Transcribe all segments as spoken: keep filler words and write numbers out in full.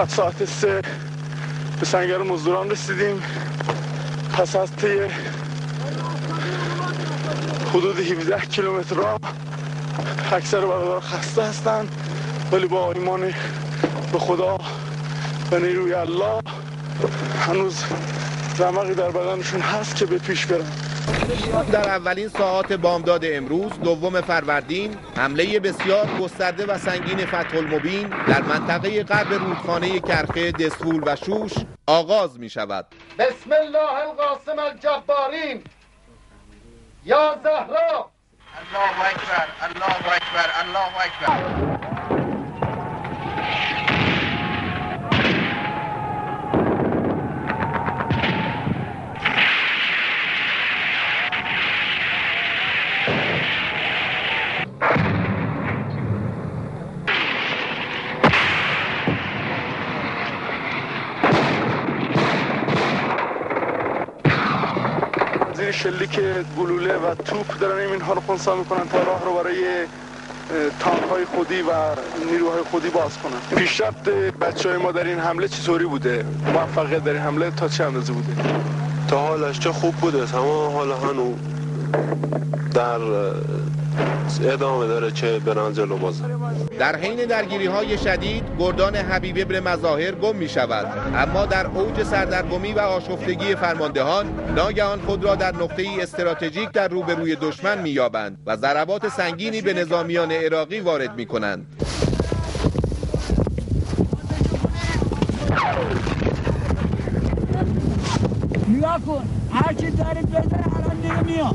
بعد ساعت سه به سنگر مزدوران رسیدیم. پس از طی حدود هفده کیلومتر راه اکثر برادران خسته هستند، ولی با ایمان به خدا و نیروی الله هنوز رمقی در بدنشون هست که به پیش برن. در اولین ساعات بامداد امروز دوم فروردین حمله بسیار گسترده و سنگین فتح المبین در منطقه غرب رودخانه کرخه، دسفول و شوش آغاز می شود. بسم الله القاسم الجبارین یا زهرا. الله اکبر، الله اکبر، الله اکبر. زیر شلیک گلوله و توپ دارن اینها رو خنثی میکنن تا راه رو برای تانک های خودی و نیروهای خودی باز کنن. پیشرفت بچهای ما در این حمله چطوری بوده؟ موفقیت در این حمله تا چه اندازه بوده؟ تا حالش چه خوب بوده، تمام حالا هنو در ادامه داره که برن جلو باز. در حین درگیری های شدید گردان حبیب ابن مظاهر گم می شود، اما در اوج سردرگمی و آشفتگی فرماندهان ناگهان خود را در نقطه ای استراتژیک در روبروی دشمن می یابند و ضربات سنگینی به نظامیان عراقی وارد می کنند. نگاه کن، هر چی داری بزن الان دیگه میاد.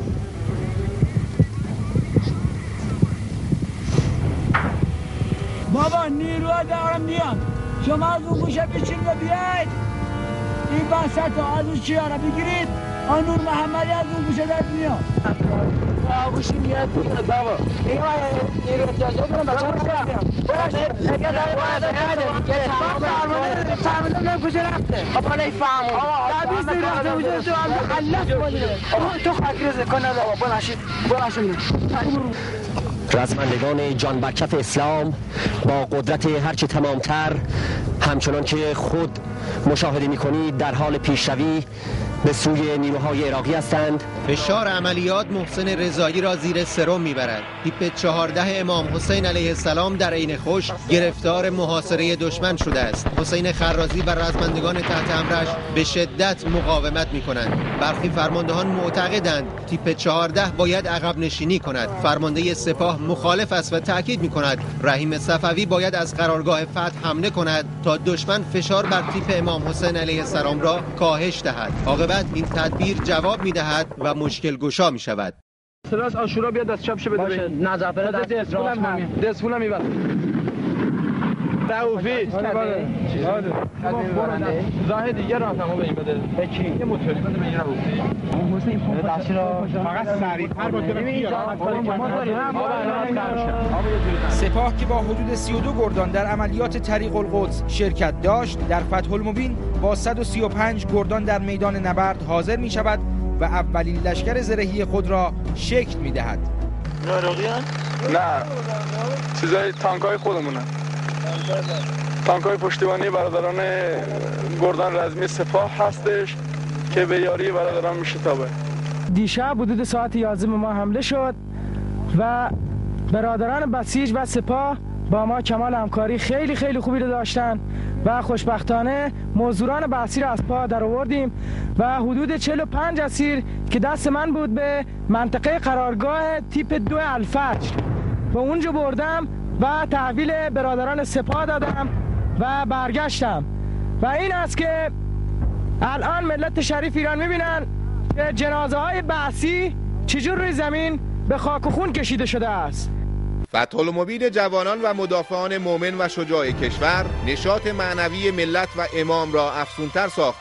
بابا نیروها دارم میان، شما از اون گوشه بچین و بیاید این بسط ها از اون چیاره بگیرید. آنور محمدی از اون گوشه دارد میاد. آگوشی میاد بیاد بابا این های نیرو اجازه کنم بچه ها میاد باشه اگر داره باید نده گره فرمانده فرمانده من کجا رفته بابا نیفهم در بیست رفته بوده تو هم خلص بوده تو خاک رزه کنه بابا بناشید بناشید رزمندگان جان برکف اسلام با قدرت هرچه تمامتر همچنان که خود مشاهده می‌کنید در حال پیشروی به سوی نیروهای عراقی هستند. فشار عملیات محسن رضایی را زیر سرم میبرد. تیپ چهارده امام حسین علیه السلام در عین خوش گرفتار محاصره دشمن شده است. حسین خرازی و رزمندگان تحت امرش به شدت مقاومت میکنند. برخی فرماندهان معتقدند تیپ چهارده باید عقب نشینی کند. فرمانده سپاه مخالف است و تاکید میکند رحیم صفوی باید از قرارگاه فتح حمله کند تا دشمن فشار بر تیپ امام حسین علیه السلام را کاهش دهد. عاقبت این تدبیر جواب میدهد و مشکل گشا می شود. سلاس آشورا بیاد دست چپ شه بده باشه نظافه دست هم دست پولم میبر توفیق راه دیگه راه تمام این بده به کی یه موتوری بده بگیره حسین دست را فقط سریعتر باشه. سپاه که با حدود سی و دو گردان در عملیات طریق القدس شرکت داشت در فتح المبین با صد و سی و پنج گردان در میدان نبرد حاضر می شود و اولین لشکر زرهی خود را شکل می دهد. عراقیان؟ نه چیزای تانکای خودمونه، تانکای پشتیبانی برادران گردان رزمی سپاه هستش که به یاری برادران میشه تابه. دیشب حدود ساعت یازده ما حمله شد و برادران بسیج و سپاه با ما کمال همکاری خیلی خیلی خوبی رو داشتن و خوشبختانه مزدوران بحثی را از پا در آوردیم و حدود چهل و پنج اسیر که دست من بود به منطقه قرارگاه تیپ دو الفجر و اونجا بردم و تحویل برادران سپاه دادم و برگشتم و این است که الان ملت شریف ایران میبینن که جنازه های بحثی چجور روی زمین به خاک و خون کشیده شده است. فتح المبین جوانان و مدافعان مؤمن و شجاع کشور نشاط معنوی ملت و امام را افزونتر ساخته است.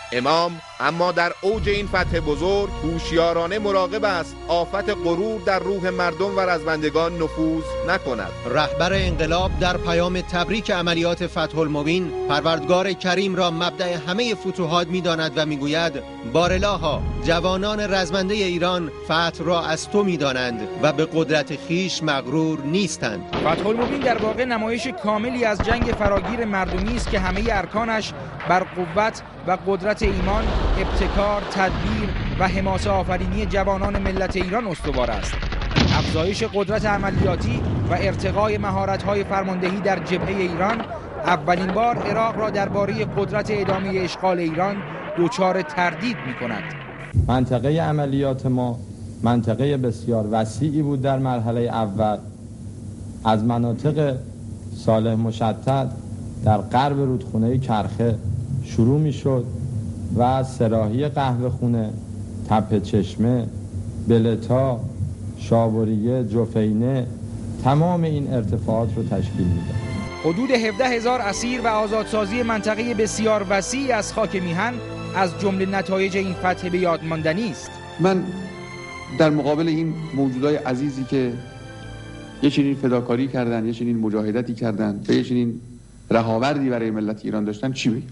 امام اما در اوج این فتح بزرگ هوشیارانه مراقب است آفت غرور در روح مردم و رزمندگان نفوذ نکند. رهبر انقلاب در پیام تبریک عملیات فتح المبین پروردگار کریم را مبدأ همه فتوحات می‌داند و می‌گوید بارلاها جوانان رزمنده ایران فتح را از تو می‌دانند و به قدرت خیش مغرور نیستند. فتح المبین در واقع نمایش کاملی از جنگ فراگیر مردمی است که همه ارکانش بر قوت و قدرت ایمان، ابتکار، تدبیر و حماسه آفرینی جوانان ملت ایران استوار است. افزایش قدرت عملیاتی و ارتقای مهارت‌های فرماندهی در جبهه ایران اولین بار عراق را درباره قدرت ادامه اشغال ایران دچار تردید می‌کند. منطقه عملیات ما منطقه بسیار وسیعی بود. در مرحله اول از مناطق صالح مشتت در غرب رودخانه کرخه شروع می‌شد و سراحی قهوه خونه، تپه چشمه، بلتا، شابوریه، جفینه، تمام این ارتفاعات رو تشکیل می‌داد. حدود هفده هزار اسیر و آزادسازی منطقه بسیار وسیع از خاک میهن از جمله نتایج این فتح به یاد ماندنی است. من در مقابل این موجودای عزیزی که یه چنین فداکاری کردن، یه چنین مجاهدتی کردن و یه چنین رهاوردی برای ملت ایران داشتن چی بگم؟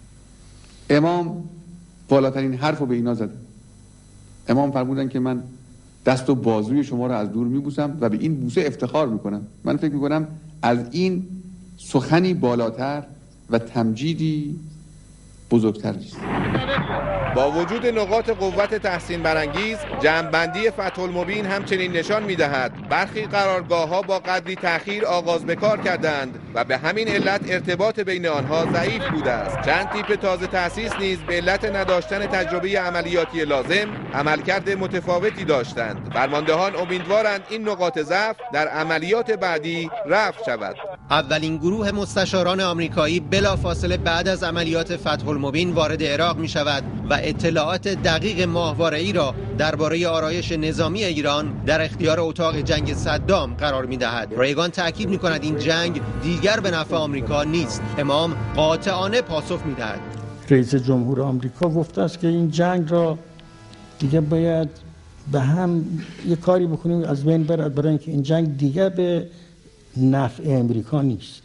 امام بالاترین حرف رو به اینا زدن. امام فرمودن که من دست و بازوی شما رو از دور میبوسم و به این بوسه افتخار میکنم. من فکر میکنم از این سخنی بالاتر و تمجیدی بزرگتر نیست. با وجود نقاط قوت تحسین برانگیز، جمع‌بندی فتح المبین همچنین نشان می‌دهد برخی قرارگاه‌ها با قدری تأخیر آغاز به کار کردند و به همین علت ارتباط بین آنها ضعیف بوده است. چند تیپ تازه تأسیس نیز به علت نداشتن تجربه عملیاتی لازم عملکرد متفاوتی داشتند. فرماندهان امیدوارند این نقاط ضعف در عملیات بعدی رفع شود. اولین گروه مستشاران آمریکایی بلافاصله بعد از عملیات فتح المبین وارد عراق می‌شود و اطلاعات دقیق ماهواره‌ای را درباره آرایش نظامی ایران در اختیار اتاق جنگ صدام قرار می‌دهد. ریگان تأکید می‌کند این جنگ دیگر به نفع آمریکا نیست. امام قاطعانه پاسخ می‌دهد. رئیس جمهور آمریکا گفته است که این جنگ را دیگه باید به هم یه کاری بکنیم از بین برد، برای اینکه این جنگ دیگه به نفع امریکا نیست.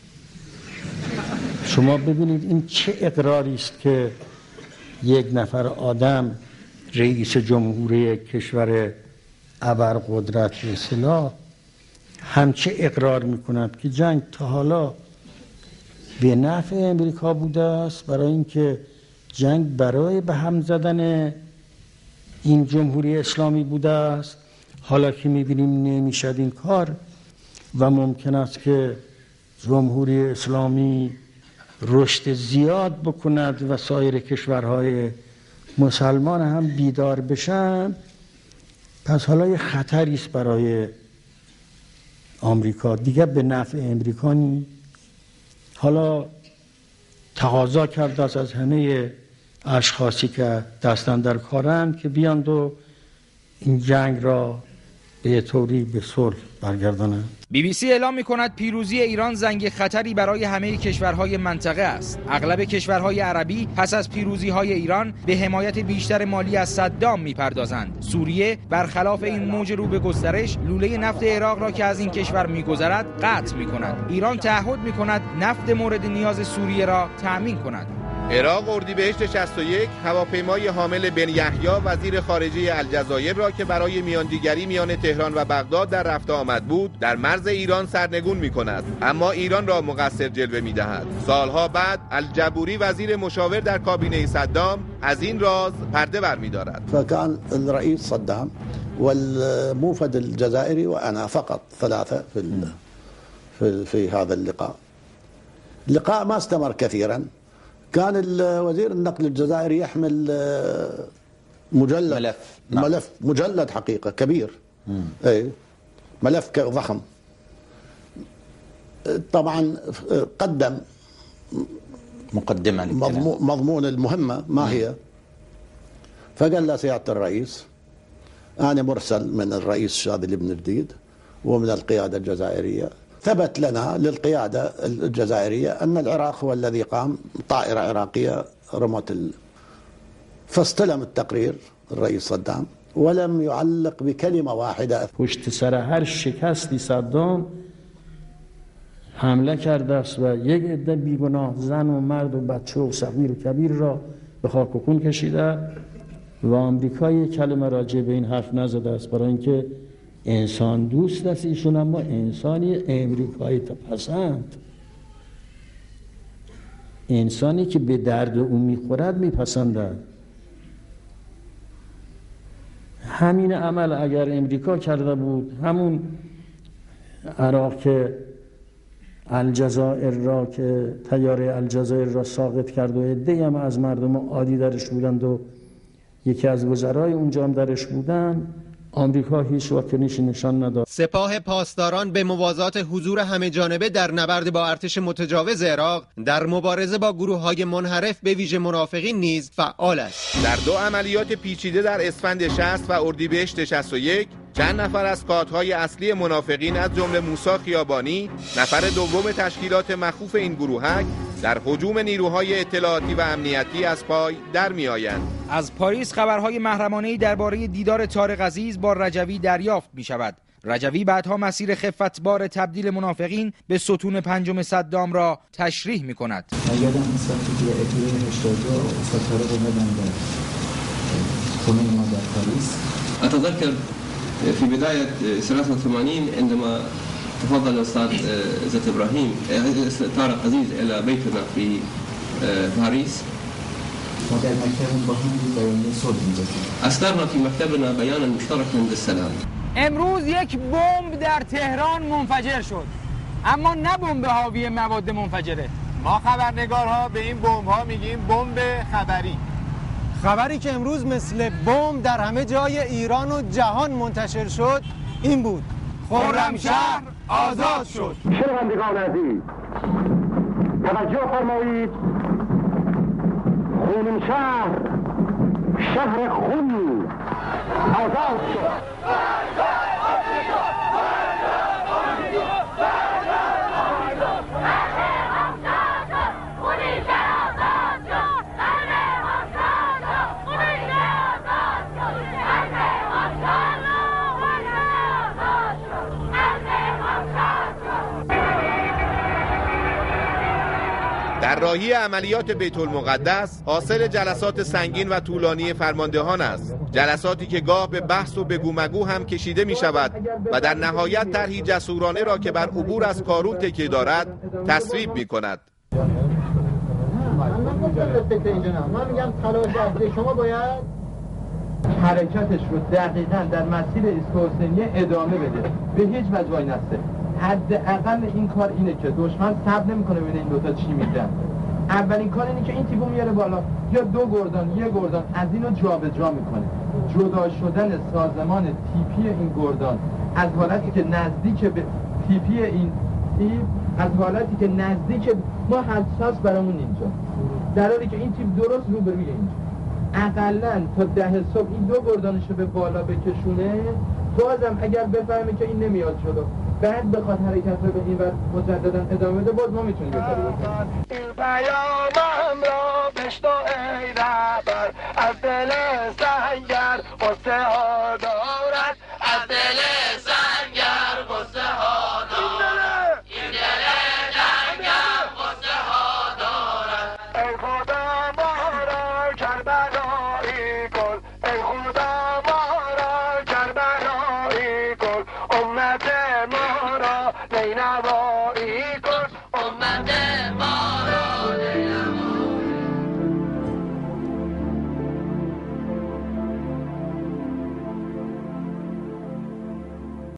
شما ببینید این چه اقراری است که یک نفر آدم رئیس جمهوری کشور ابرقدرت به اصطلاح همچه اقرار میکند که جنگ تا حالا به نفع امریکا بوده است، برای اینکه جنگ برای به هم زدن این جمهوری اسلامی بوده است. حالا که میبینیم نمیشد این کار و ممکن است که جمهوری اسلامی رشد زیاد بکند و سایر کشورهای مسلمان هم بیدار بشن، پس حالا یه خطری است برای آمریکا، دیگه به نفع امریکا نیست. حالا تقاضا کرده است از همه اشخاصی که دستن در کارند که بیاند و این جنگ را به طوری به صلح برگردانند. بی بی سی اعلام می‌کند پیروزی ایران زنگ خطری برای همه کشورهای منطقه است. اغلب کشورهای عربی پس از پیروزی‌های ایران به حمایت بیشتر مالی از صدام می‌پردازند. سوریه برخلاف این موج رو به گسترش لوله نفت عراق را که از این کشور می‌گذرد قطع می‌کند. ایران تعهد می‌کند نفت مورد نیاز سوریه را تأمین کند. عراق اردیبهشت شصت و یک هواپیمای حامل بن یحیی وزیر خارجه الجزایر را که برای میاندیگری میان تهران و بغداد در رفت آمد بود در مرز ایران سرنگون می‌کند، اما ایران را مقصر جلوه می‌دهد. سالها بعد الجبوری وزیر مشاور در کابینه صدام از این راز پرده برمی‌دارد. فكان الرئيس صدام والموفد الجزائري وانا فقط ثلاثه في في في هذا اللقاء. اللقاء ما استمر كثيرا. كان وزير النقل الجزائري يحمل مجلد ملف نعم. ملف مجلد حقيقة كبير اي ملف ضخم. طبعا قدم مقدمة مضمون, مضمون المهمة ما هي، فقال له سيادة الرئيس أنا مرسل من الرئيس شاذلي بن جديد ومن القيادة الجزائرية، ثبت لنا للقيادة الجزائرية أن العراق هو الذي قام طائرة عراقية رمت فاستلم التقرير الرئيس صدام ولم يعلق بكلمة واحدة. پشت سر هر شکستی صدام حمله کرده است و یک عده بیگناه زن و مرد و بچه و صغیر و کبیر را به خاک و خون کشیده و آمریکا یک کلمه راجع به این حرف نزده است، برای اینکه انسان دوست است ایشون، اما انسانی امریکایی پسند، انسانی که به درد او میخورد میپسندد. همین عمل اگر امریکا کرده بود، همون عراق که الجزایر را که تیاره الجزایر را ساقط کرد و عده‌ای هم از مردم عادی درش بودند و یکی از وزرای اونجا هم درش بودند، آمریکا هیچ واکنشی نشان نداد. سپاه پاسداران به موازات حضور همه جانبه در نبرد با ارتش متجاوز عراق در مبارزه با گروه‌های منحرف به ویژه منافقین نیز فعال است. در دو عملیات پیچیده در اسفند شصت و اردیبهشت شصت و یک چند نفر از کادرهای اصلی منافقین از جمله موسی خیابانی، نفر دوم تشکیلات مخوف این گروهک، در هجوم نیروهای اطلاعاتی و امنیتی از پای در می‌آیند. از پاریس خبرهای محرمانه‌ای درباره دیدار طارق عزیز با رجوی دریافت می‌شود. رجوی بعدها مسیر خفتبار تبدیل منافقین به ستون پنجم صدام را تشریح می‌کند. أتذكر في بداية ثلاثة وثمانين عندما تفضل الأستاذ عزت إبراهيم طارق عزيز إلى بيتنا في باريس، أصدرنا في مكتبنا بيانا مشتركا للسلام. امروز یک بمب در تهران منفجر شد، اما نه بمب حاوی مواد منفجره. ما خبرنگارها به این بمب ها میگیم بمب خبری. خبری که امروز مثل بمب در همه جای ایران و جهان منتشر شد این بود: خرمشهر آزاد شد. شنوندگان عزیز، توجه فرمایید، خرمشهر شهر خون آزاد شد. در راهی عملیات بیت المقدس حاصل جلسات سنگین و طولانی فرماندهان است، جلساتی که گاه به بحث و بگو مگو هم کشیده می شود و در نهایت طرحی جسورانه را که بر عبور از کارون تکیه دارد تصویب می کند. من میگم تلاش اصلی شما باید حرکتش رو دقیقاً در مسیر ایست ادامه بده، به هیچ وجه وای نسته. حداقل این کار اینه که دشمن صبر نمیکنه ببینه این دوتا چی میگن. اولین کار اینه که این تیپو میاره بالا، یا دو گردان یه گردان از اینو جابجا میکنه. جدا شدن سازمان تیپی این گردان از حالتی که نزدیک به تیپی این تیپ، از حالتی که نزدیک ما حساس برامون اینجا، در حالی که این تیپ درست روبروی اینجا، اقلن تا ده صبح این دو گردانشو به بالا بکشونه، بازم اگر بفهمه که این نمیاد جلو، بعد بخواد حرکت رو به این ور مجددا ادامه بده، باز ما میتونیم بهتری بکنیم. این پیامم را بشنو ای رهبر، از دل سنگر قصه ها دارد، از دل سنگر قصه ها دارد، این دل سنگر قصه ها دارد. ای خدا ما را کربلایی کن، ای خدا ما را کربلایی کن، امت ما را نینوایی